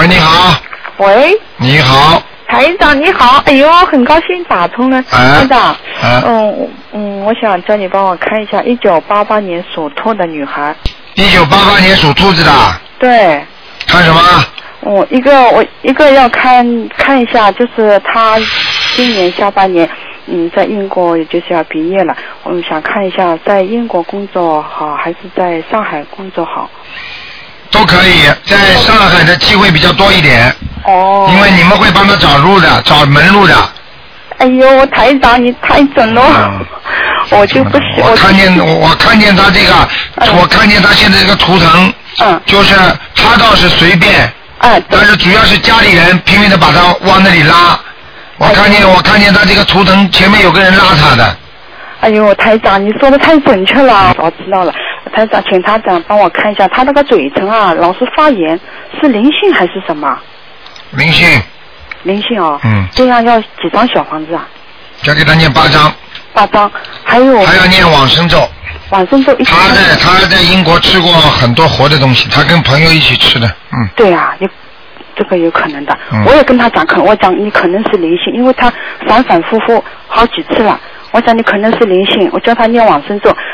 喂，你好。 喂。 你好。 台长你好，哎呦，很高兴打通了。台长。我想叫你帮我看一下1988年属兔的女孩。 1988年属兔子的。 对。 看什么？ 我一个要看一下，就是她今年下半年，在英国也就是要毕业了，我们想看一下在英国工作好还是在上海工作好。 都可以，在上海的机会比较多一点。 哦。 因为你们会帮他找路的，找门路的。 哎呦，台长你太准了。我就不喜欢。 我看见他这个，我看见他现在这个图腾。就是他倒是随便。但是主要是家里人拼命的把他往那里拉。我看见他这个图腾前面有个人拉他的。 哎呦，台长你说的太准确了，我知道了。台长，请台长帮我看一下，他那个嘴唇啊，老是发炎，是灵性还是什么？ 灵性。 灵性哦。这样要几张小房子啊？ 要给他念8张。 8张，还要念往生咒。 往生咒他在英国吃过很多活的东西，他跟朋友一起吃的。 对啊，这个有可能的。我也跟他讲，我讲你可能是灵性，因为他反反复复好几次了。我讲你可能是灵性，我叫他念往生咒，